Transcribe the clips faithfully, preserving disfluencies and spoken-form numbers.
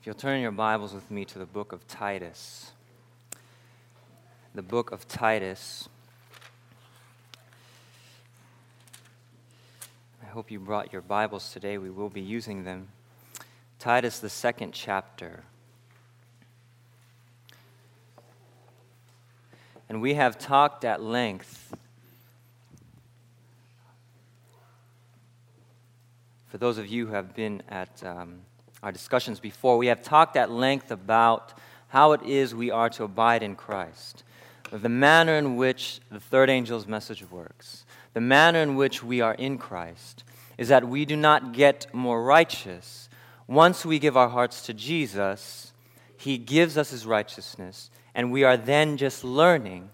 If you'll turn your Bibles with me to the book of Titus. The book of Titus. I hope you brought your Bibles today. We will be using them. Titus, the second chapter. And we have talked at length. For those of you who have been at um, our discussions before, we have talked at length about how it is we are to abide in Christ, the manner in which the third angel's message works, the manner in which we are in Christ, is that we do not get more righteous. Once we give our hearts to Jesus, He gives us His righteousness, and we are then just learning.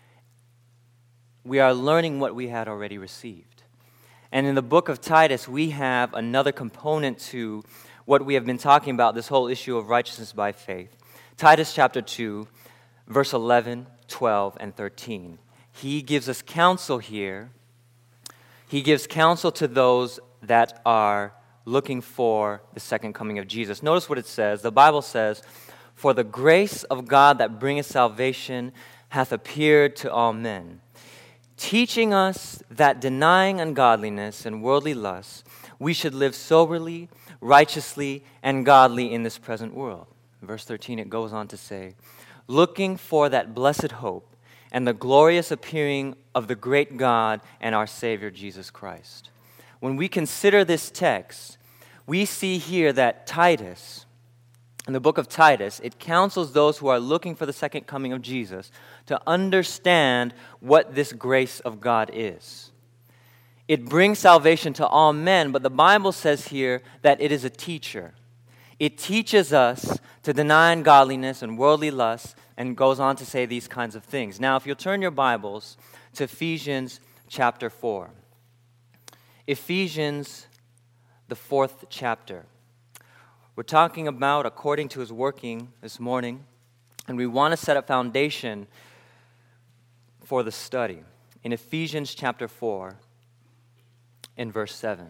We are learning what we had already received. And in the book of Titus, we have another component to what we have been talking about, this whole issue of righteousness by faith. Titus chapter two, verse eleven, twelve, and thirteen. He gives us counsel here. He gives counsel to those that are looking for the second coming of Jesus. Notice what it says. The Bible says, "For the grace of God that bringeth salvation hath appeared to all men, teaching us that denying ungodliness and worldly lusts, we should live soberly, righteously, and godly in this present world." Verse thirteen, it goes on to say, "Looking for that blessed hope and the glorious appearing of the great God and our Savior Jesus Christ." When we consider this text, we see here that Titus, in the book of Titus, it counsels those who are looking for the second coming of Jesus to understand what this grace of God is. It brings salvation to all men, but the Bible says here that it is a teacher. It teaches us to deny ungodliness and worldly lusts, and goes on to say these kinds of things. Now, if you'll turn your Bibles to Ephesians chapter four. Ephesians, the fourth chapter. We're talking about according to His working this morning, and we want to set a foundation for the study. In Ephesians chapter four, in verse seven.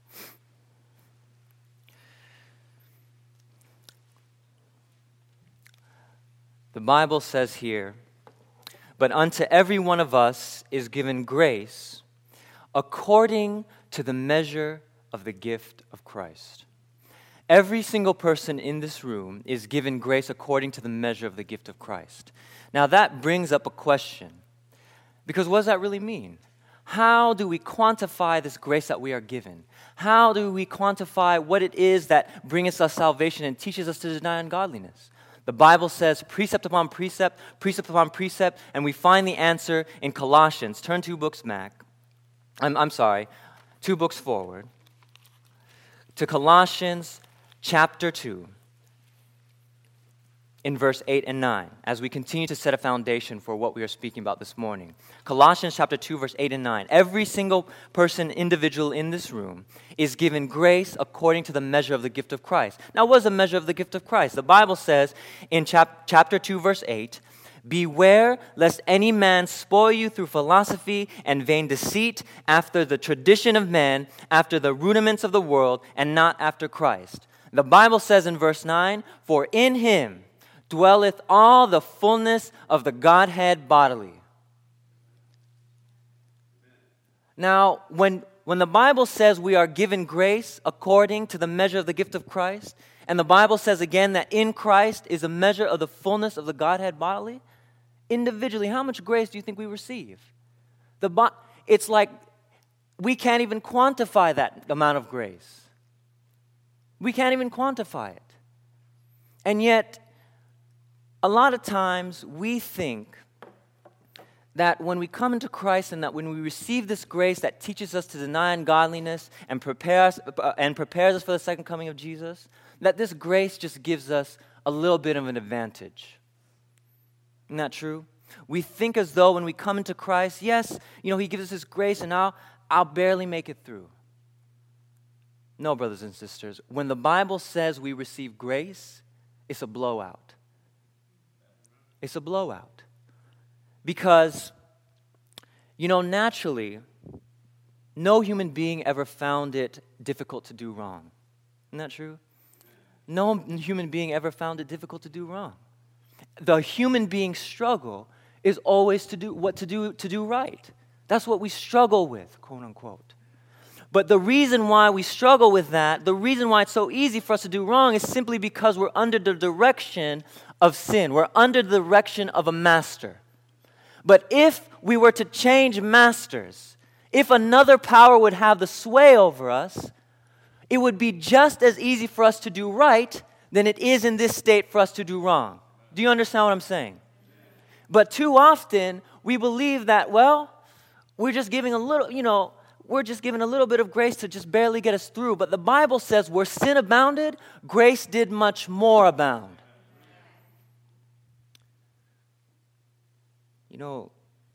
The Bible says here, "But unto every one of us is given grace according to the measure of the gift of Christ." Every single person in this room is given grace according to the measure of the gift of Christ. Now that brings up a question, because what does that really mean? How do we quantify this grace that we are given? How do we quantify what it is that brings us salvation and teaches us to deny ungodliness? The Bible says precept upon precept, precept upon precept, and we find the answer in Colossians. Turn two books back. I'm, I'm sorry, two books forward. To Colossians chapter two. In verse eight and nine, as we continue to set a foundation for what we are speaking about this morning. Colossians chapter two, verse eight and nine. Every single person, individual in this room is given grace according to the measure of the gift of Christ. Now, what is the measure of the gift of Christ? The Bible says in chap- chapter two, verse eight, "Beware lest any man spoil you through philosophy and vain deceit, after the tradition of men, after the rudiments of the world, and not after Christ." The Bible says in verse nine, "For in Him dwelleth all the fullness of the Godhead bodily." Now, when, when the Bible says we are given grace according to the measure of the gift of Christ, and the Bible says again that in Christ is a measure of the fullness of the Godhead bodily, individually, how much grace do you think we receive? The bo- It's like we can't even quantify that amount of grace. We can't even quantify it. And yet, a lot of times we think that when we come into Christ and that when we receive this grace that teaches us to deny ungodliness and prepares uh, and prepares us for the second coming of Jesus, that this grace just gives us a little bit of an advantage. Isn't that true? We think as though when we come into Christ, yes, you know, He gives us His grace and I'll, I'll barely make it through. No, brothers and sisters, when the Bible says we receive grace, it's a blowout. It's a blowout. Because, you know, naturally, no human being ever found it difficult to do wrong. Isn't that true? No human being ever found it difficult to do wrong. The human being's struggle is always to do what to do to do right. That's what we struggle with, quote unquote. But the reason why we struggle with that, the reason why it's so easy for us to do wrong is simply because we're under the direction of sin. We're under the direction of a master. But if we were to change masters, if another power would have the sway over us, it would be just as easy for us to do right than it is in this state for us to do wrong. Do you understand what I'm saying? But too often, we believe that, well, we're just giving a little, you know, we're just giving a little bit of grace to just barely get us through. But the Bible says where sin abounded, grace did much more abound. You know,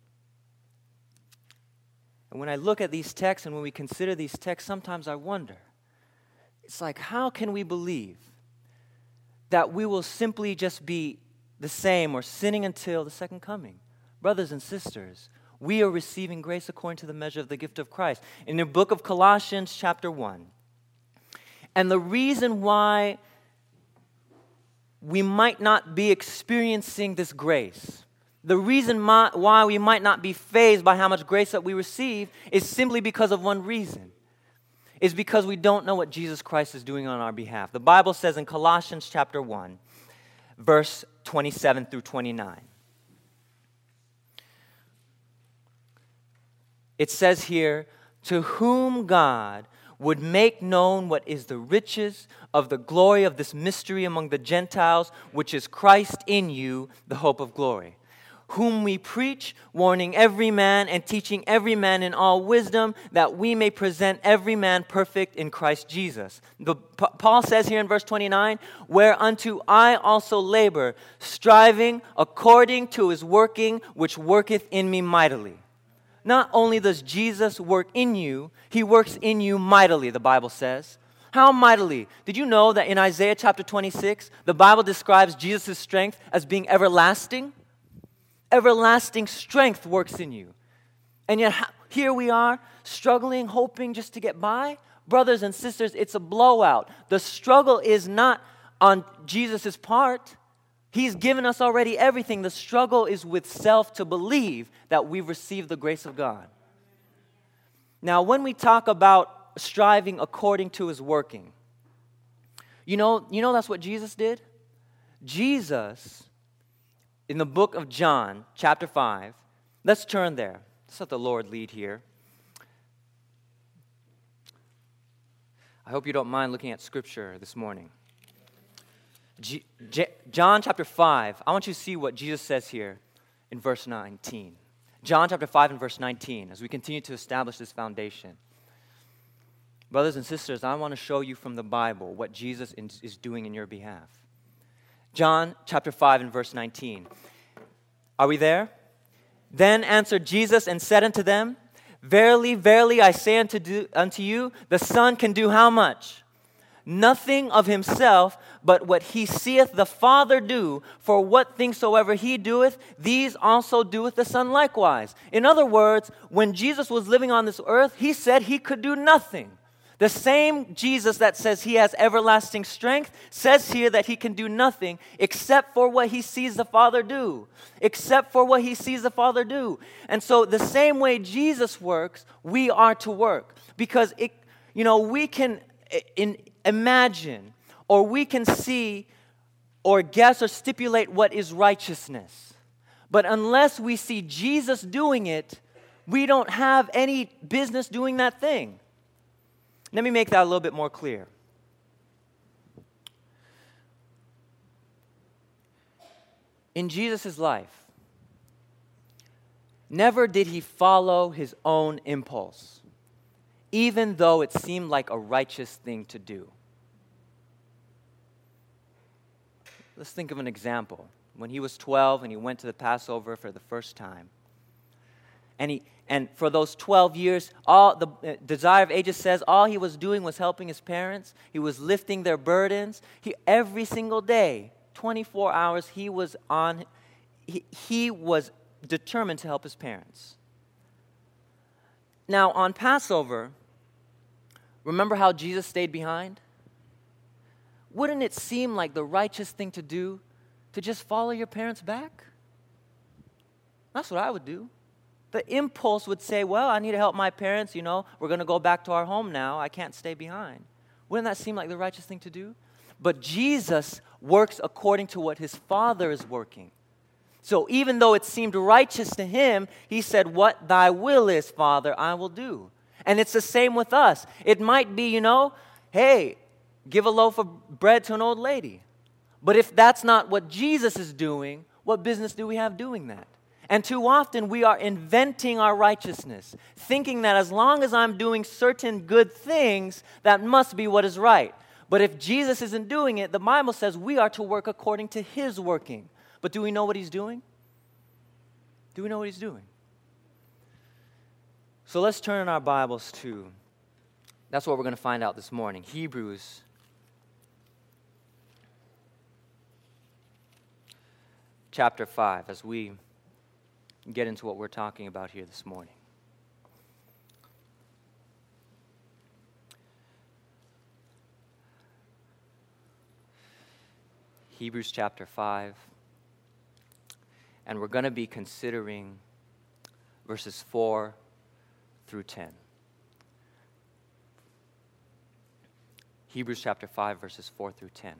and when I look at these texts and when we consider these texts, sometimes I wonder, it's like, how can we believe that we will simply just be the same or sinning until the second coming? Brothers and sisters, we are receiving grace according to the measure of the gift of Christ. In the book of Colossians chapter one. And the reason why we might not be experiencing this grace, the reason my, why we might not be fazed by how much grace that we receive is simply because of one reason. Is because we don't know what Jesus Christ is doing on our behalf. The Bible says in Colossians chapter one, verse twenty-seven through twenty-nine. It says here, to whom God would make known what is the riches of the glory of this mystery among the Gentiles, which is Christ in you, the hope of glory. Whom we preach, warning every man and teaching every man in all wisdom, that we may present every man perfect in Christ Jesus. The, P- Paul says here in verse twenty-nine, whereunto I also labor, striving according to his working, which worketh in me mightily. Not only does Jesus work in you, he works in you mightily, the Bible says. How mightily? Did you know that in Isaiah chapter twenty-six, the Bible describes Jesus' strength as being everlasting? Everlasting strength works in you. And yet here we are, struggling, hoping just to get by. Brothers and sisters, it's a blowout. The struggle is not on Jesus' part. He's given us already everything. The struggle is with self to believe that we've received the grace of God. Now, when we talk about striving according to his working, you know, you know that's what Jesus did? Jesus, in the book of John, chapter five, let's turn there. Let's let the Lord lead here. I hope you don't mind looking at Scripture this morning. G- J- John chapter five, I want you to see what Jesus says here in verse nineteen. John chapter five and verse nineteen, as we continue to establish this foundation. Brothers and sisters, I want to show you from the Bible what Jesus is doing in your behalf. John chapter five and verse nineteen. Are we there? Then answered Jesus and said unto them, verily, verily, I say unto, do, unto you, the Son can do how much? Nothing of himself, but what he seeth the Father do. For what things soever he doeth, these also doeth the Son likewise. In other words, when Jesus was living on this earth, he said he could do nothing. The same Jesus that says he has everlasting strength says here that he can do nothing except for what he sees the Father do. Except for what he sees the Father do. And so the same way Jesus works, we are to work. Because, it, you know, we can in, imagine or we can see or guess or stipulate what is righteousness. But unless we see Jesus doing it, we don't have any business doing that thing. Let me make that a little bit more clear. In Jesus' life, never did he follow his own impulse, even though it seemed like a righteous thing to do. Let's think of an example. When he was twelve and he went to the Passover for the first time, and he And for those twelve years, all the uh, Desire of Ages says all he was doing was helping his parents. He was lifting their burdens. He every single day, twenty-four hours, he was on. He, he was determined to help his parents. Now on Passover, remember how Jesus stayed behind? wouldn't it seem like the righteous thing to do to just follow your parents back? That's what I would do. The impulse would say, well, I need to help my parents, you know, we're going to go back to our home now. I can't stay behind. Wouldn't that seem like the righteous thing to do? But Jesus works according to what his Father is working. So even though it seemed righteous to him, he said, what thy will is, Father, I will do. And it's the same with us. It might be, you know, hey, give a loaf of bread to an old lady. But if that's not what Jesus is doing, what business do we have doing that? And too often we are inventing our righteousness, thinking that as long as I'm doing certain good things, that must be what is right. But if Jesus isn't doing it, the Bible says we are to work according to his working. But do we know what he's doing? Do we know what he's doing? So let's turn in our Bibles to, that's what we're going to find out this morning, Hebrews chapter five, as we get into what we're talking about here this morning. Hebrews chapter five. And we're going to be considering verses four through ten. Hebrews chapter five, verses four through ten.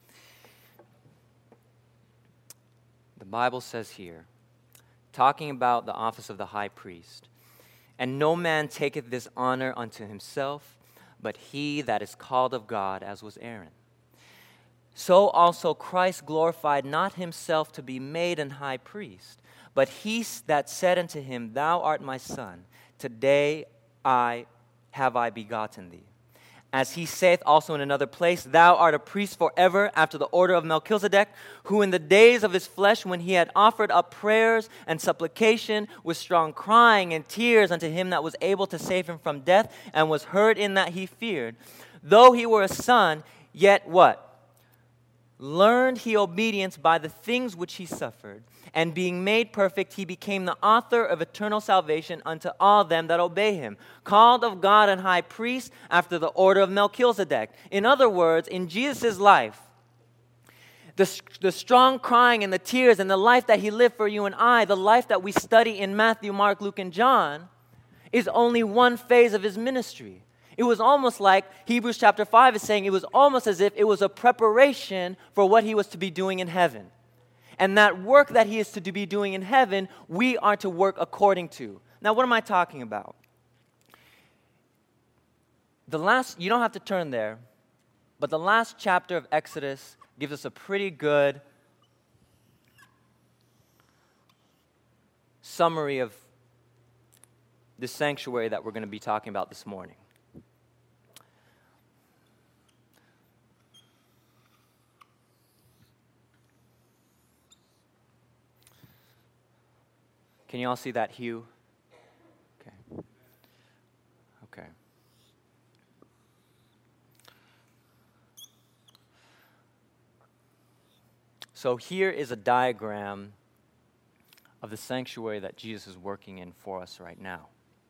The Bible says here, talking about the office of the high priest, and no man taketh this honor unto himself, but he that is called of God, as was Aaron. So also Christ glorified not himself to be made an high priest, but he that said unto him, Thou art my son, today I have I begotten thee. As he saith also in another place, Thou art a priest forever after the order of Melchizedek, who in the days of his flesh, when he had offered up prayers and supplication with strong crying and tears unto him that was able to save him from death, and was heard in that he feared, though he were a son, yet what? Learned he obedience by the things which he suffered, and being made perfect, he became the author of eternal salvation unto all them that obey him, called of God and high priest after the order of Melchizedek. In other words, in Jesus' life, the, the strong crying and the tears and the life that he lived for you and I, the life that we study in Matthew, Mark, Luke, and John, is only one phase of his ministry. It was almost like Hebrews chapter five is saying it was almost as if it was a preparation for what he was to be doing in heaven. And that work that he is to be doing in heaven, we are to work according to. Now, what am I talking about? The last, you don't have to turn there, but the last chapter of Exodus gives us a pretty good summary of the sanctuary that we're going to be talking about this morning. Can you all see that hue? Okay. Okay. So here is a diagram of the sanctuary that Jesus is working in for us right now.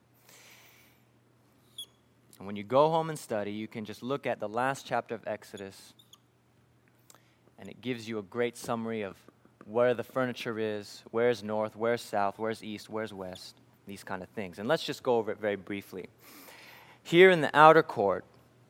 And when you go home and study, you can just look at the last chapter of Exodus, and it gives you a great summary of where the furniture is, where's north, where's south, where's east, where's west, these kind of things. And let's just go over it very briefly. Here in the outer court,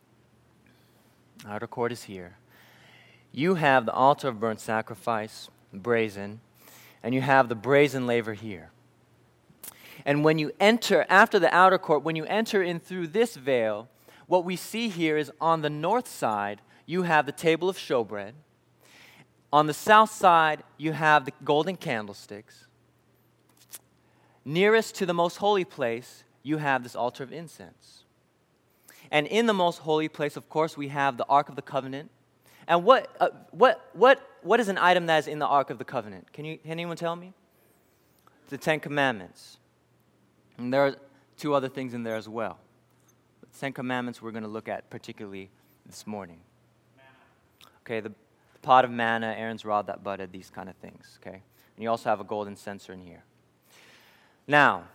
outer court is here, you have the altar of burnt sacrifice, brazen, and you have the brazen laver here. And when you enter, after the outer court, when you enter in through this veil, what we see here is on the north side, you have the table of showbread. On the south side, you have the golden candlesticks. Nearest to the most holy place, you have this altar of incense. And in the most holy place, of course, we have the Ark of the Covenant. And what uh, what what what is an item that is in the Ark of the Covenant? Can you can anyone tell me? The Ten Commandments. And there are two other things in there as well. The Ten Commandments we're going to look at particularly this morning. Okay, the pot of manna, Aaron's rod that budded, these kind of things, okay? And you also have a golden censer in here. Now,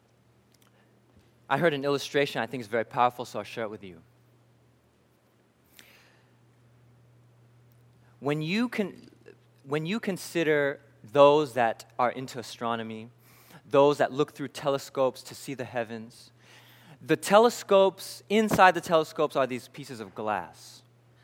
I heard an illustration I think is very powerful, so I'll share it with you. when you can, when you consider those that are into astronomy, those that look through telescopes to see the heavens, the telescopes, inside the telescopes are these pieces of glass.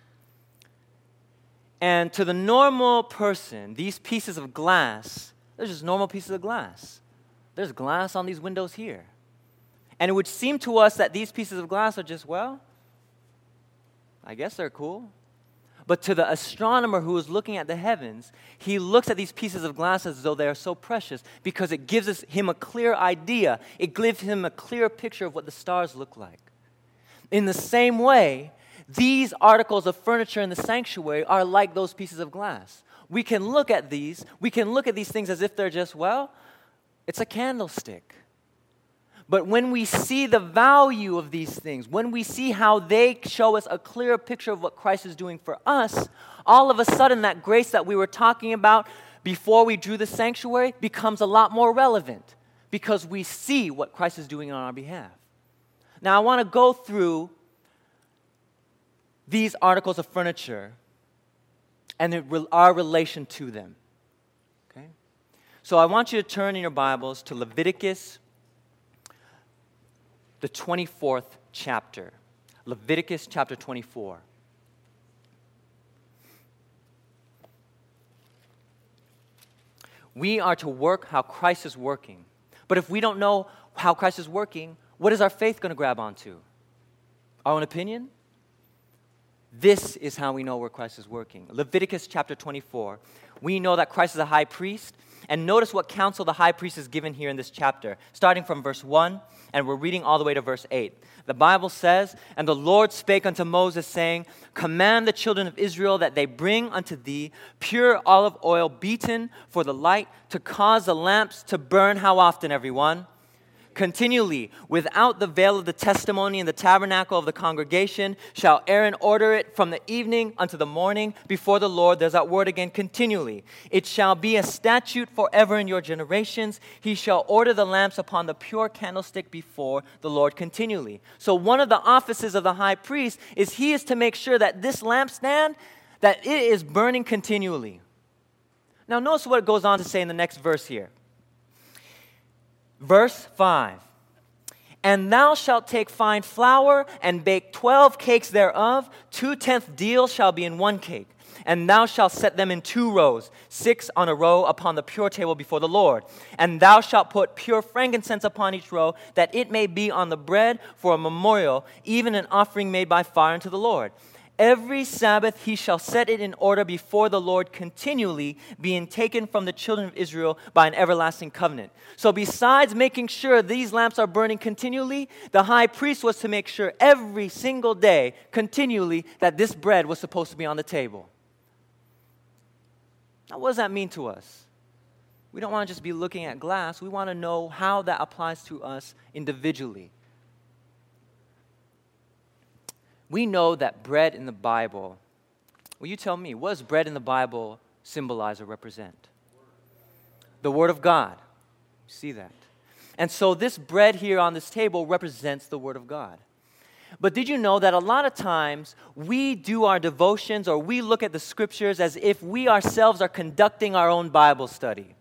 And to the normal person, these pieces of glass, they're just normal pieces of glass. There's glass on these windows here. And it would seem to us that these pieces of glass are just, well, I guess they're cool. But to the astronomer who is looking at the heavens, he looks at these pieces of glass as though they are so precious because it gives us, him a clear idea. It gives him a clear picture of what the stars look like. In the same way, these articles of furniture in the sanctuary are like those pieces of glass. We can look at these, we can look at these things as if they're just, well, it's a candlestick. But when we see the value of these things, when we see how they show us a clearer picture of what Christ is doing for us, all of a sudden that grace that we were talking about before we drew the sanctuary becomes a lot more relevant because we see what Christ is doing on our behalf. Now, I want to go through these articles of furniture and our relation to them. Okay? So I want you to turn in your Bibles to Leviticus, the twenty-fourth chapter. Leviticus chapter twenty-four. We are to work how Christ is working. But if we don't know how Christ is working, what is our faith going to grab onto? Our own opinion? This is how we know where Christ is working. Leviticus chapter twenty-four. We know that Christ is a high priest. And notice what counsel the high priest is given here in this chapter, starting from verse one, and we're reading all the way to verse eight. The Bible says, "And the Lord spake unto Moses, saying, Command the children of Israel that they bring unto thee pure olive oil beaten for the light, to cause the lamps to burn." How often, everyone? "Continually, without the veil of the testimony in the tabernacle of the congregation, shall Aaron order it from the evening unto the morning before the Lord." There's that word again, continually. "It shall be a statute forever in your generations. He shall order the lamps upon the pure candlestick before the Lord continually." So one of the offices of the high priest is he is to make sure that this lampstand, that it is burning continually. Now notice what it goes on to say in the next verse here. Verse five, "And thou shalt take fine flour and bake twelve cakes thereof. Two-tenth deal shall be in one cake. And thou shalt set them in two rows, six on a row upon the pure table before the Lord. And thou shalt put pure frankincense upon each row, that it may be on the bread for a memorial, even an offering made by fire unto the Lord. Every Sabbath he shall set it in order before the Lord continually, being taken from the children of Israel by an everlasting covenant." So besides making sure these lamps are burning continually, the high priest was to make sure every single day, continually, that this bread was supposed to be on the table. Now, what does that mean to us? We don't want to just be looking at glass. We want to know how that applies to us individually. We know that bread in the Bible, well, you tell me, what does bread in the Bible symbolize or represent? The Word of God. You see that. And so this bread here on this table represents the Word of God. But did you know that a lot of times we do our devotions or we look at the Scriptures as if we ourselves are conducting our own Bible study?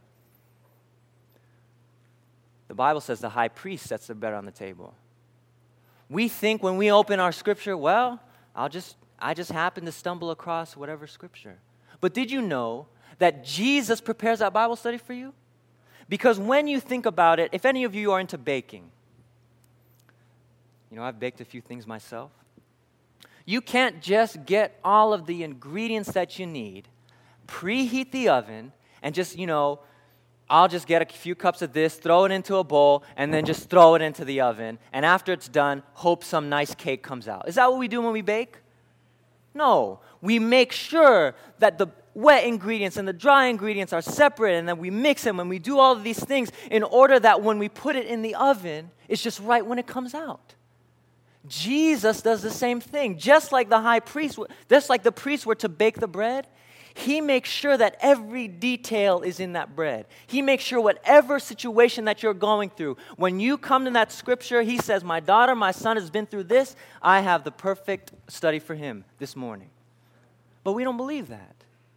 The Bible says the high priest sets the bread on the table. We think when we open our scripture, well, I'll just, I just happen to stumble across whatever scripture. But did you know that Jesus prepares that Bible study for you? Because when you think about it, if any of you are into baking, you know, I've baked a few things myself. You can't just get all of the ingredients that you need, preheat the oven, and just, you know, I'll just get a few cups of this, throw it into a bowl, and then just throw it into the oven. And after it's done, hope some nice cake comes out. Is that what we do when we bake? No. We make sure that the wet ingredients and the dry ingredients are separate, and then we mix them, and we do all of these things in order that when we put it in the oven, it's just right when it comes out. Jesus does the same thing. Just like the high priest, just like the priests were to bake the bread, he makes sure that every detail is in that bread. He makes sure whatever situation that you're going through, when you come to that scripture, he says, "My daughter, my son has been through this. I have the perfect study for him this morning." But we don't believe that.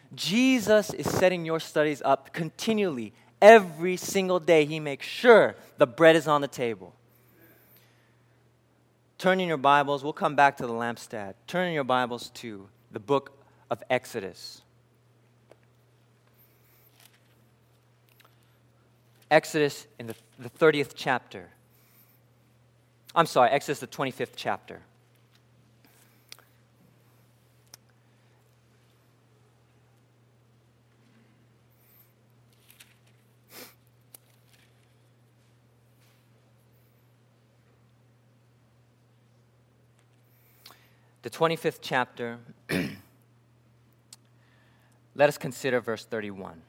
Jesus is setting your studies up continually. Every single day, He makes sure the bread is on the table. Turn in your Bibles. We'll come back to the lampstand. Turn in your Bibles to the book of Exodus. Exodus in the, the thirtieth chapter. I'm sorry, Exodus the twenty-fifth chapter. The twenty-fifth chapter, let us consider verse thirty-one.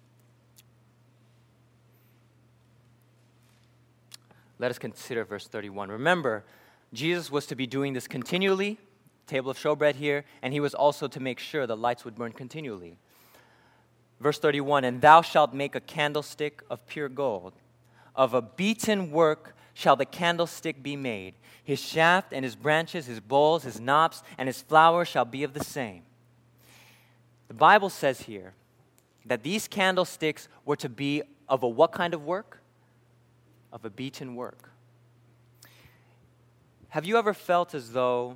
Let us consider verse thirty-one. Remember, Jesus was to be doing this continually, table of showbread here, and He was also to make sure the lights would burn continually. Verse thirty-one, and thou shalt make a candlestick of pure gold. Of a beaten work shall the candlestick be made. His shaft and his branches, his bowls, his knops, and his flour shall be of the same. The Bible says here that these candlesticks were to be of a what kind of work? Of a beaten work. Have you ever felt as though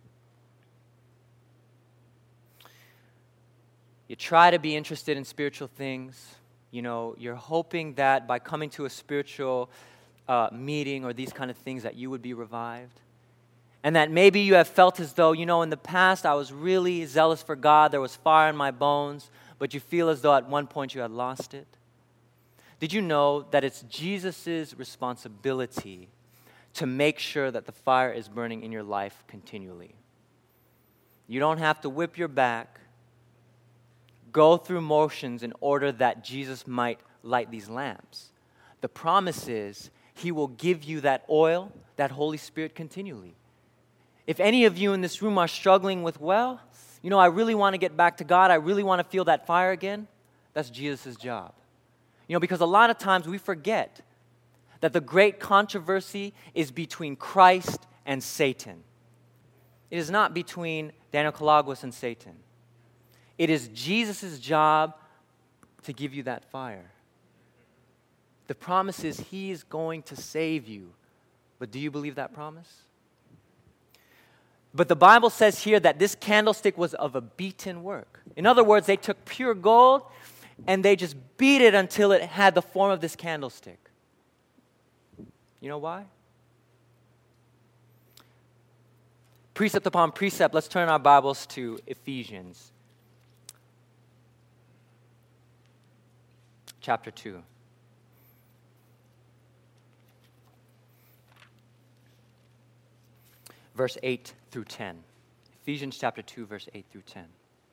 you try to be interested in spiritual things? You know, you're hoping that by coming to a spiritual uh, meeting or these kind of things that you would be revived. And that maybe you have felt as though, you know, in the past I was really zealous for God, there was fire in my bones, but you feel as though at one point you had lost it. Did you know that it's Jesus' responsibility to make sure that the fire is burning in your life continually? You don't have to whip your back, go through motions in order that Jesus might light these lamps. The promise is He will give you that oil, that Holy Spirit continually. If any of you in this room are struggling with, well, you know, I really want to get back to God, I really want to feel that fire again, that's Jesus' job. You know, because a lot of times we forget that the great controversy is between Christ and Satan. It is not between Daniel Kalagwas and Satan. It is Jesus' job to give you that fire. The promise is He's going to save you. But do you believe that promise? But the Bible says here that this candlestick was of a beaten work. In other words, they took pure gold and they just beat it until it had the form of this candlestick. You know why? Precept upon precept, let's turn our Bibles to Ephesians chapter two. Verse eight through ten. Ephesians chapter two, verse eight through ten.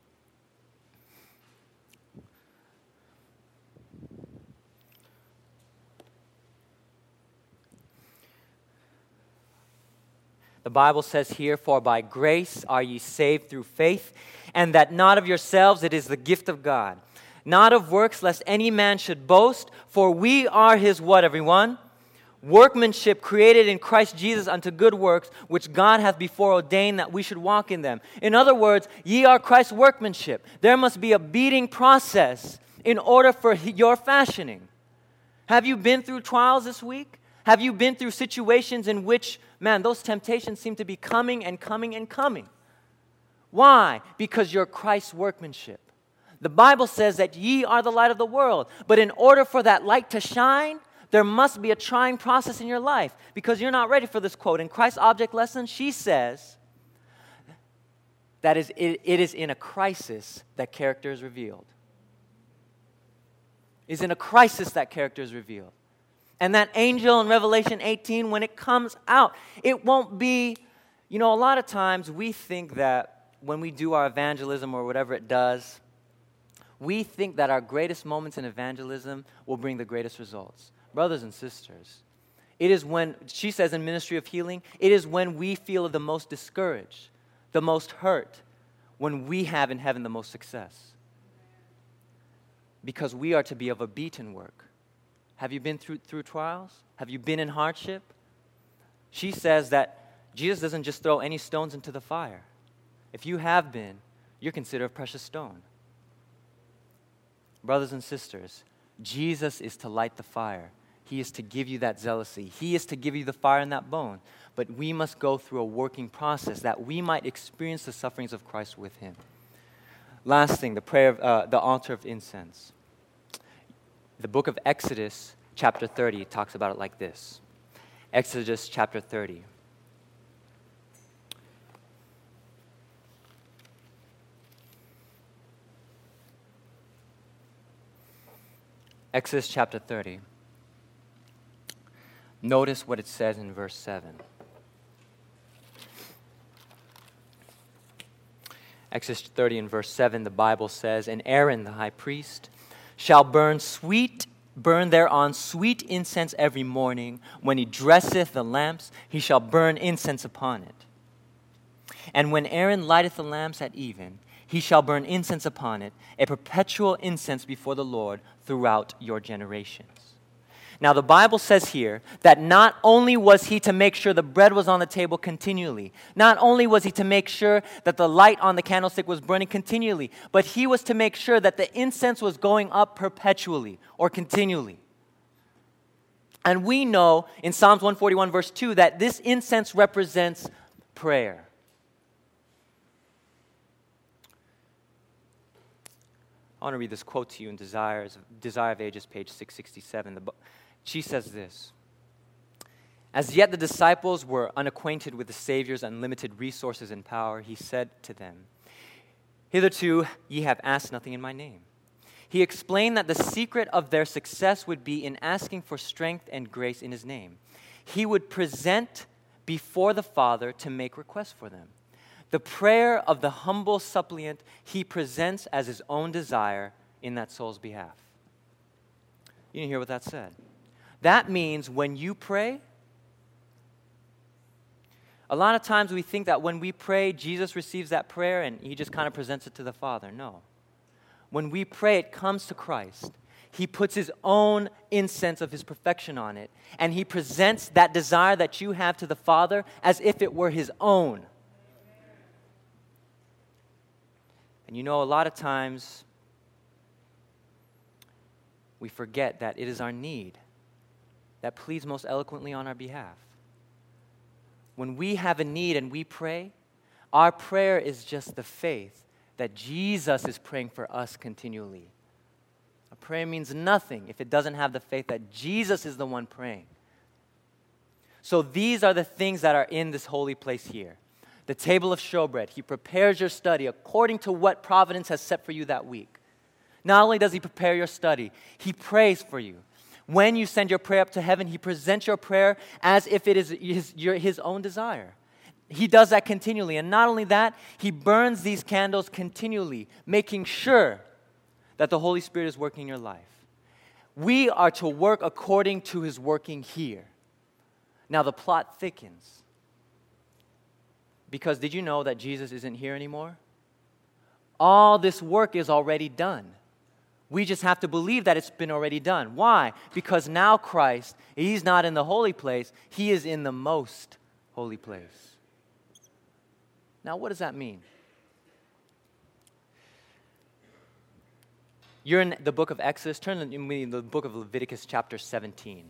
The Bible says here, for by grace are ye saved through faith, and that not of yourselves, it is the gift of God. Not of works, lest any man should boast, for we are His what, everyone? Workmanship created in Christ Jesus unto good works, which God hath before ordained that we should walk in them. In other words, ye are Christ's workmanship. There must be a beating process in order for your fashioning. Have you been through trials this week? Have you been through situations in which, man, those temptations seem to be coming and coming and coming? Why? Because you're Christ's workmanship. The Bible says that ye are the light of the world. But in order for that light to shine, there must be a trying process in your life, because you're not ready for this quote. In Christ's Object Lesson, she says that is, it, it is in a crisis that character is revealed. It is in a crisis that character is revealed. And that angel in Revelation eighteen, when it comes out, it won't be, you know, a lot of times we think that when we do our evangelism or whatever it does, we think that our greatest moments in evangelism will bring the greatest results. Brothers and sisters, it is when, she says in Ministry of Healing, it is when we feel the most discouraged, the most hurt, when we have in heaven the most success. Because we are to be of a beaten work. Have you been through, through trials? Have you been in hardship? She says that Jesus doesn't just throw any stones into the fire. If you have been, you're considered a precious stone. Brothers and sisters, Jesus is to light the fire. He is to give you that zealousy. He is to give you the fire in that bone. But we must go through a working process that we might experience the sufferings of Christ with him. Last thing, the prayer, of, uh, the altar of incense. The book of Exodus, chapter thirty, talks about it like this. Exodus chapter thirty. Exodus chapter thirty. Notice what it says in verse seven. Exodus thirty and verse seven, the Bible says, "And Aaron the high priest shall burn sweet, burn thereon sweet incense every morning. When he dresseth the lamps, he shall burn incense upon it. And when Aaron lighteth the lamps at even, he shall burn incense upon it, a perpetual incense before the Lord throughout your generations." Now the Bible says here that not only was he to make sure the bread was on the table continually, not only was he to make sure that the light on the candlestick was burning continually, but he was to make sure that the incense was going up perpetually or continually. And we know in Psalms one forty-one verse two that this incense represents prayer. I want to read this quote to you in Desires, Desire of Ages, page six sixty-seven. The, she says this: "As yet the disciples were unacquainted with the Savior's unlimited resources and power, he said to them, 'Hitherto ye have asked nothing in my name.' He explained that the secret of their success would be in asking for strength and grace in his name. He would present before the Father to make requests for them. The prayer of the humble suppliant he presents as his own desire in that soul's behalf." You didn't hear what that said. That means when you pray, a lot of times we think that when we pray, Jesus receives that prayer and he just kind of presents it to the Father. No. When we pray, it comes to Christ. He puts his own incense of his perfection on it, and he presents that desire that you have to the Father as if it were his own. And you know, a lot of times we forget that it is our need that pleads most eloquently on our behalf. When we have a need and we pray, our prayer is just the faith that Jesus is praying for us continually. A prayer means nothing if it doesn't have the faith that Jesus is the one praying. So these are the things that are in this holy place here. The table of showbread. He prepares your study according to what providence has set for you that week. Not only does he prepare your study, he prays for you. When you send your prayer up to heaven, he presents your prayer as if it is his, your, his own desire. He does that continually. And not only that, he burns these candles continually, making sure that the Holy Spirit is working in your life. We are to work according to his working here. Now the plot thickens. Because did you know that Jesus isn't here anymore? All this work is already done. We just have to believe that it's been already done. Why? Because now Christ, he's not in the holy place, he is in the most holy place. Now, what does that mean? You're in the book of Exodus. Turn to me in the book of Leviticus chapter seventeen.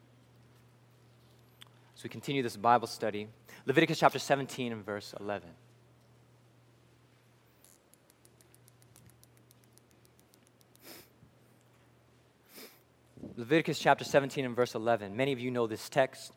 As we continue this Bible study, Leviticus chapter seventeen and verse eleven. Leviticus chapter seventeen and verse eleven. Many of you know this text.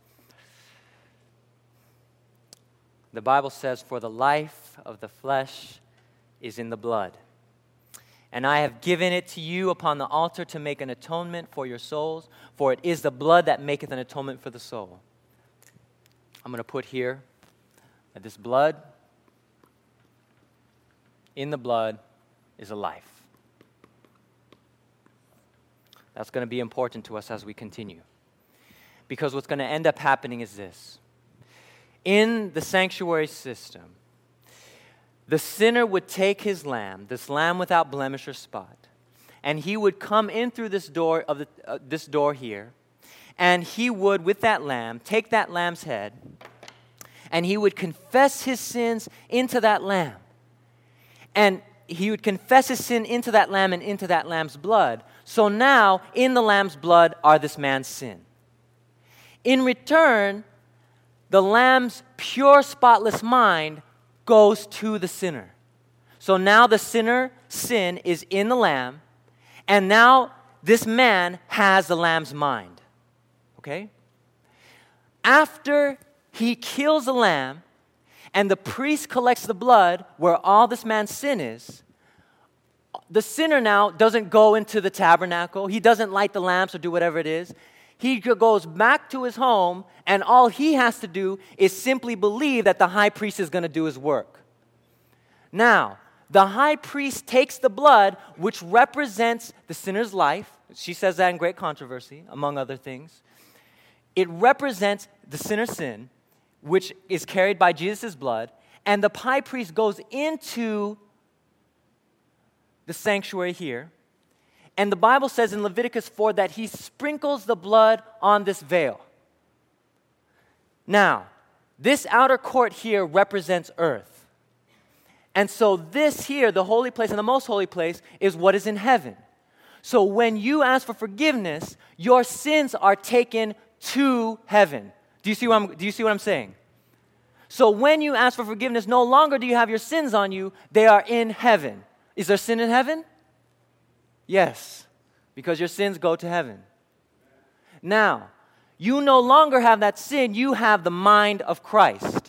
The Bible says, "For the life of the flesh is in the blood. And I have given it to you upon the altar to make an atonement for your souls, for it is the blood that maketh an atonement for the soul." I'm going to put here that this blood, in the blood, is a life. That's going to be important to us as we continue. Because what's going to end up happening is this. In the sanctuary system, the sinner would take his lamb, this lamb without blemish or spot, and he would come in through this door of the, uh, this door here, and he would, with that lamb, take that lamb's head, and he would confess his sins into that lamb. And he would confess his sin into that lamb and into that lamb's blood. So now, in the lamb's blood are this man's sin. In return, the lamb's pure, spotless mind goes to the sinner. So now the sinner's sin is in the lamb, and now this man has the lamb's mind. Okay? After he kills the lamb, and the priest collects the blood where all this man's sin is, the sinner now doesn't go into the tabernacle. He doesn't light the lamps or do whatever it is. He goes back to his home, and all he has to do is simply believe that the high priest is going to do his work. Now, the high priest takes the blood, which represents the sinner's life. She says that in Great Controversy, among other things. It represents the sinner's sin, which is carried by Jesus' blood, and the high priest goes into the sanctuary here, and the Bible says in Leviticus four that he sprinkles the blood on this veil. Now, this outer court here represents earth. And so this here, the holy place and the most holy place, is what is in heaven. So when you ask for forgiveness, your sins are taken to heaven. Do you see what I'm, do you see what I'm saying? So when you ask for forgiveness, no longer do you have your sins on you, they are in heaven. Is there sin in heaven? Yes, because your sins go to heaven. Now, you no longer have that sin, you have the mind of Christ.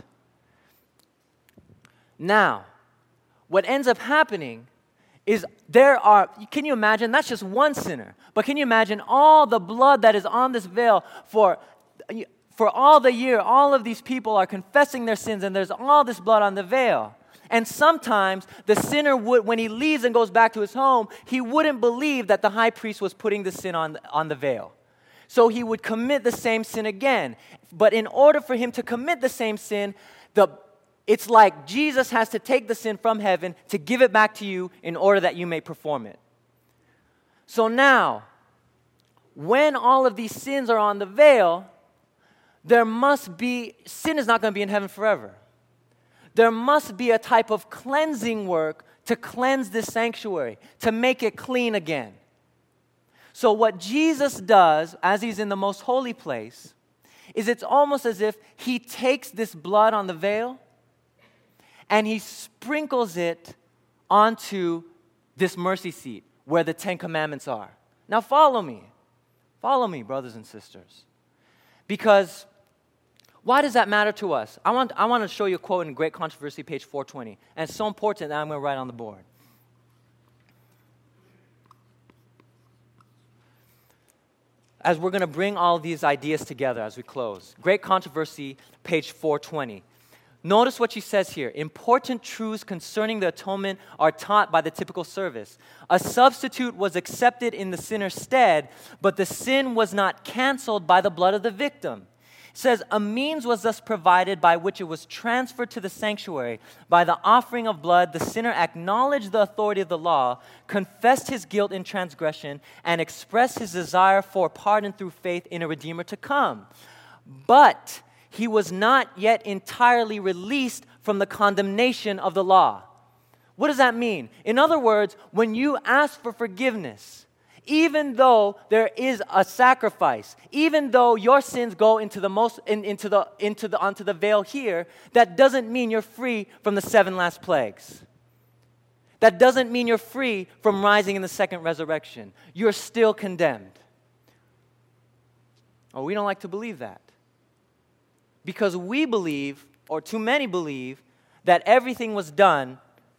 Now, what ends up happening is there are, can you imagine, that's just one sinner, but can you imagine all the blood that is on this veil for, for all the year, all of these people are confessing their sins and there's all this blood on the veil. And sometimes the sinner would, when he leaves and goes back to his home, he wouldn't believe that the high priest was putting the sin on, on the veil. So he would commit the same sin again. But in order for him to commit the same sin, the it's like Jesus has to take the sin from heaven to give it back to you in order that you may perform it. So now, when all of these sins are on the veil, there must be, sin is not going to be in heaven forever. There must be a type of cleansing work to cleanse this sanctuary, to make it clean again. So what Jesus does as he's in the most holy place is it's almost as if he takes this blood on the veil and he sprinkles it onto this mercy seat where the Ten Commandments are. Now follow me. Follow me, brothers and sisters. Because why does that matter to us? I want, I want to show you a quote in Great Controversy, page four twenty. And it's so important that I'm going to write on the board. As we're going to bring all these ideas together as we close. Great Controversy, page four twenty. Notice what she says here. Important truths concerning the atonement are taught by the typical service. A substitute was accepted in the sinner's stead, but the sin was not canceled by the blood of the victim. It says, a means was thus provided by which it was transferred to the sanctuary. By the offering of blood, the sinner acknowledged the authority of the law, confessed his guilt in transgression, and expressed his desire for pardon through faith in a Redeemer to come. But he was not yet entirely released from the condemnation of the law. What does that mean? In other words, when you ask for forgiveness, even though there is a sacrifice, even though your sins go into the most in, into the into the onto the veil here, that doesn't mean you're free from the seven last plagues. That doesn't mean you're free from rising in the second resurrection. You're still condemned. Oh, we don't like to believe that. Because we believe, or too many believe, that everything was done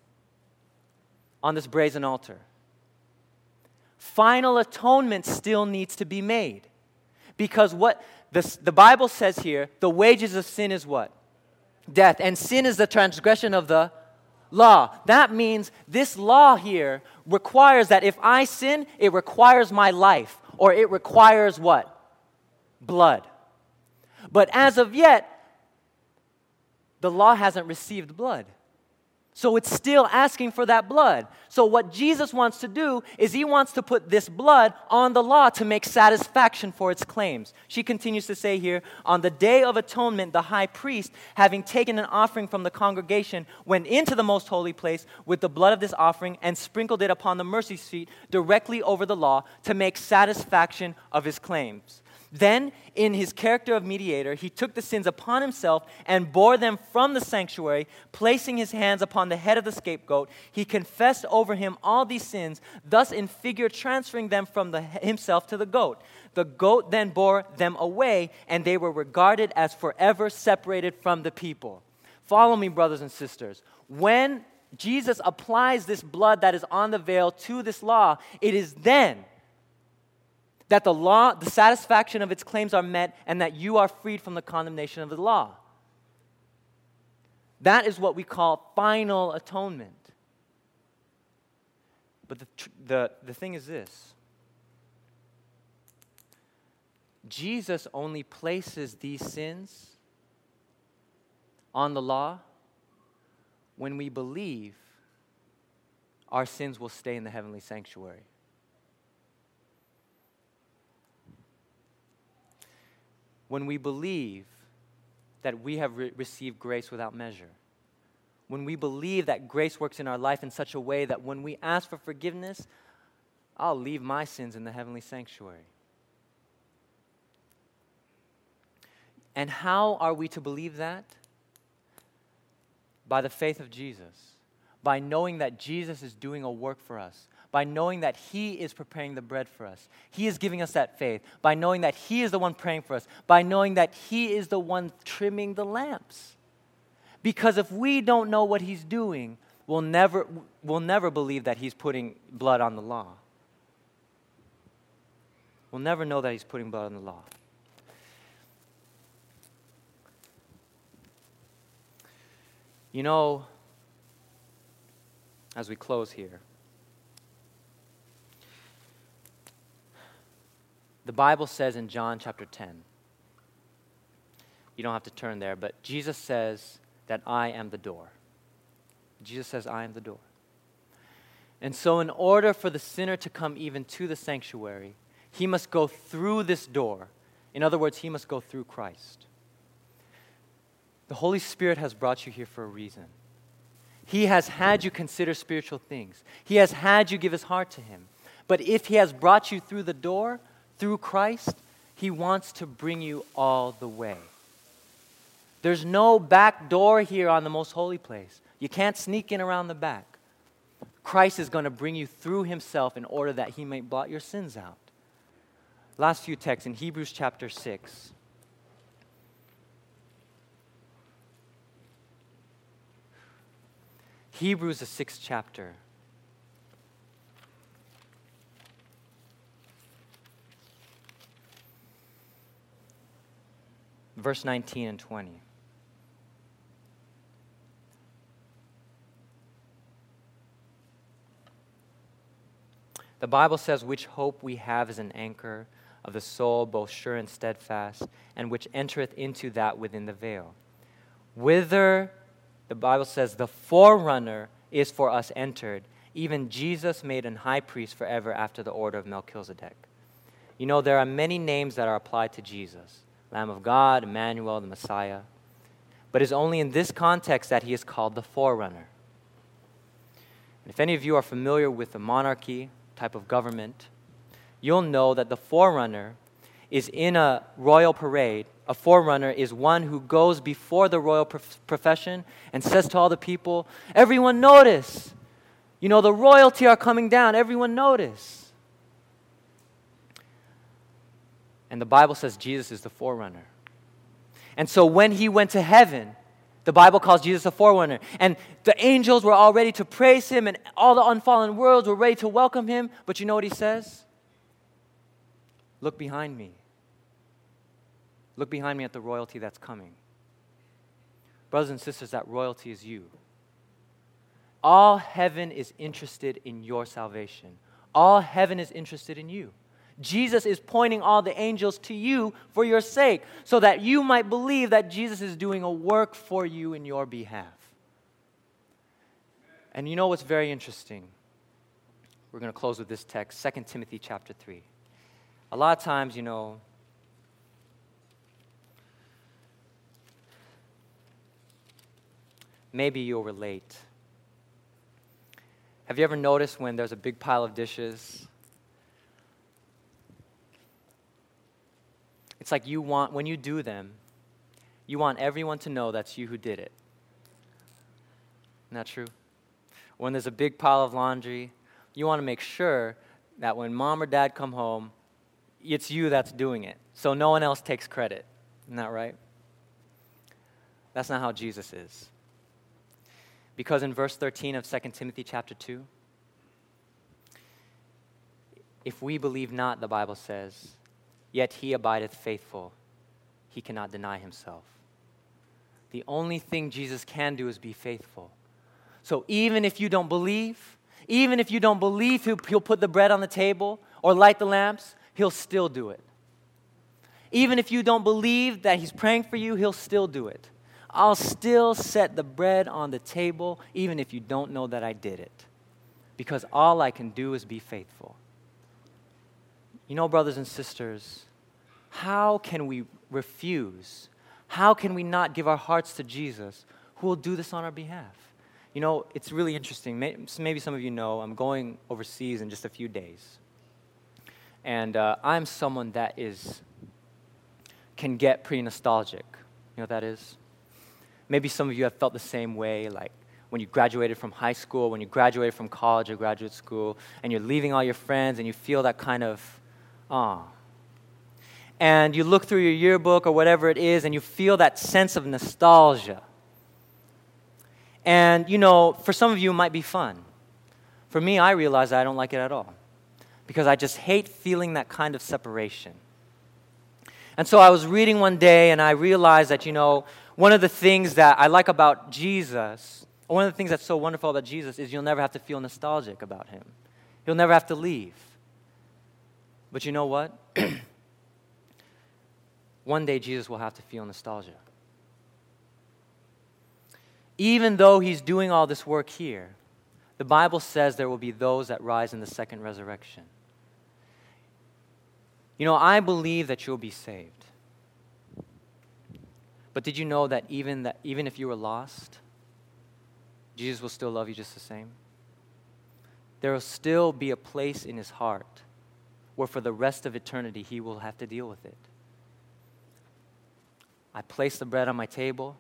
on this brazen altar. Final atonement still needs to be made. Because what the, the Bible says here, the wages of sin is what? Death. And sin is the transgression of the law. That means this law here requires that if I sin, it requires my life. Or it requires what? Blood. But as of yet, the law hasn't received blood. So it's still asking for that blood. So what Jesus wants to do is he wants to put this blood on the law to make satisfaction for its claims. She continues to say here, on the day of atonement, the high priest, having taken an offering from the congregation, went into the most holy place with the blood of this offering and sprinkled it upon the mercy seat directly over the law to make satisfaction of his claims. Then, in his character of mediator, he took the sins upon himself and bore them from the sanctuary, placing his hands upon the head of the scapegoat. He confessed over him all these sins, thus in figure transferring them from the, himself to the goat. The goat then bore them away, and they were regarded as forever separated from the people. Follow me, brothers and sisters. When Jesus applies this blood that is on the veil to this law, it is then that the law, the satisfaction of its claims are met, and that you are freed from the condemnation of the law. That is what we call final atonement. But the, the, the thing is this. Jesus only places these sins on the law when we believe our sins will stay in the heavenly sanctuary. When we believe that we have re- received grace without measure. When we believe that grace works in our life in such a way that when we ask for forgiveness, I'll leave my sins in the heavenly sanctuary. And how are we to believe that? By the faith of Jesus. By knowing that Jesus is doing a work for us. By knowing that he is preparing the bread for us. He is giving us that faith. By knowing that he is the one praying for us. By knowing that he is the one trimming the lamps. Because if we don't know what he's doing, we'll never, we'll never believe that he's putting blood on the law. We'll never know that he's putting blood on the law. You know, as we close here, the Bible says in John chapter ten, you don't have to turn there, but Jesus says that I am the door. Jesus says, I am the door. And so in order for the sinner to come even to the sanctuary, he must go through this door. In other words, he must go through Christ. The Holy Spirit has brought you here for a reason. He has had you consider spiritual things. He has had you give his heart to him. But if he has brought you through the door, through Christ, he wants to bring you all the way. There's no back door here on the most holy place. You can't sneak in around the back. Christ is going to bring you through himself in order that he may blot your sins out. Last few texts in Hebrews chapter six. Hebrews, the sixth chapter. Verse nineteen and twenty. The Bible says, which hope we have is an anchor of the soul, both sure and steadfast, and which entereth into that within the veil. Whither, the Bible says, the forerunner is for us entered, even Jesus made an high priest forever after the order of Melchizedek. You know, there are many names that are applied to Jesus. Lamb of God, Emmanuel, the Messiah. But it's only in this context that he is called the forerunner. And if any of you are familiar with the monarchy type of government, you'll know that the forerunner is in a royal parade. A forerunner is one who goes before the royal prof- profession and says to all the people, everyone notice. You know, the royalty are coming down. Everyone notice. And the Bible says Jesus is the forerunner. And so when he went to heaven, the Bible calls Jesus a forerunner. And the angels were all ready to praise him, and all the unfallen worlds were ready to welcome him. But you know what he says? Look behind me. Look behind me at the royalty that's coming. Brothers and sisters, that royalty is you. All heaven is interested in your salvation. All heaven is interested in you. Jesus is pointing all the angels to you for your sake, so that you might believe that Jesus is doing a work for you in your behalf. And you know what's very interesting? We're going to close with this text, Second Timothy chapter three. A lot of times, you know, maybe you'll relate. Have you ever noticed when there's a big pile of dishes? It's like you want, when you do them, you want everyone to know that's you who did it. Isn't that true? When there's a big pile of laundry, you want to make sure that when mom or dad come home, it's you that's doing it, so no one else takes credit. Isn't that right? That's not how Jesus is. Because in verse thirteen of Second Timothy chapter two, if we believe not, the Bible says, yet he abideth faithful, he cannot deny himself. The only thing Jesus can do is be faithful. So even if you don't believe, even if you don't believe he'll, he'll put the bread on the table or light the lamps, he'll still do it. Even if you don't believe that he's praying for you, he'll still do it. I'll still set the bread on the table even if you don't know that I did it. Because all I can do is be faithful. You know, brothers and sisters, how can we refuse? How can we not give our hearts to Jesus who will do this on our behalf? You know, it's really interesting. Maybe some of you know I'm going overseas in just a few days. And uh, I'm someone that is, can get pretty nostalgic. You know what that is? Maybe some of you have felt the same way, like when you graduated from high school, when you graduated from college or graduate school, and you're leaving all your friends, and you feel that kind of, ah. And you look through your yearbook or whatever it is, and you feel that sense of nostalgia. And, you know, for some of you, it might be fun. For me, I realize I don't like it at all, because I just hate feeling that kind of separation. And so I was reading one day, and I realized that, you know, one of the things that I like about Jesus, or one of the things that's so wonderful about Jesus, is you'll never have to feel nostalgic about him. You'll never have to leave. But you know what? One day Jesus will have to feel nostalgia. Even though he's doing all this work here, the Bible says there will be those that rise in the second resurrection. You know, I believe that you'll be saved. But did you know that even that even if you were lost, Jesus will still love you just the same? There will still be a place in his heart where for the rest of eternity he will have to deal with it. I placed the bread on my table.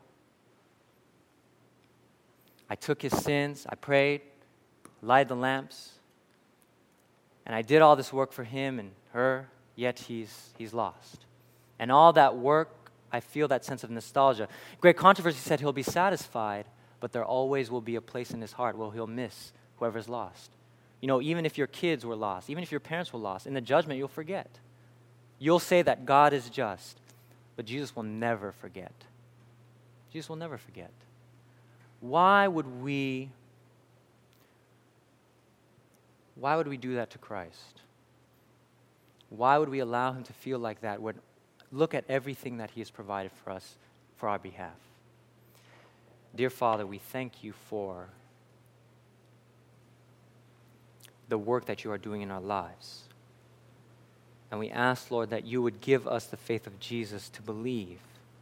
I took his sins. I prayed, lighted the lamps, and I did all this work for him and her, yet he's he's lost. And all that work, I feel that sense of nostalgia. Great Controversy said he'll be satisfied, but there always will be a place in his heart where he'll miss whoever's lost. You know, even if your kids were lost, even if your parents were lost, in the judgment you'll forget. You'll say that God is just, but Jesus will never forget. Jesus will never forget. Why would we, why would we do that to Christ? Why would we allow him to feel like that when look at everything that he has provided for us for our behalf? Dear Father, we thank you for the work that you are doing in our lives. And we ask, Lord, that you would give us the faith of Jesus to believe.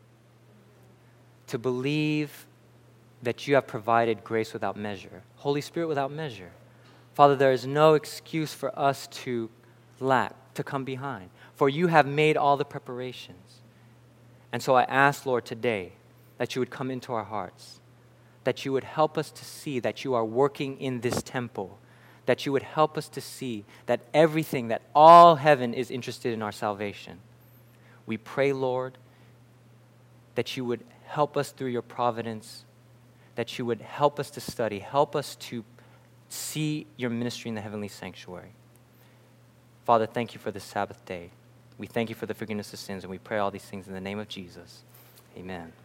To believe that you have provided grace without measure, Holy Spirit without measure. Father, there is no excuse for us to lack, to come behind, for you have made all the preparations. And so I ask, Lord, today that you would come into our hearts, that you would help us to see that you are working in this temple, that you would help us to see that everything, that all heaven is interested in our salvation. We pray, Lord, that you would help us through your providence, that you would help us to study, help us to see your ministry in the heavenly sanctuary. Father, thank you for this Sabbath day. We thank you for the forgiveness of sins, and we pray all these things in the name of Jesus. Amen.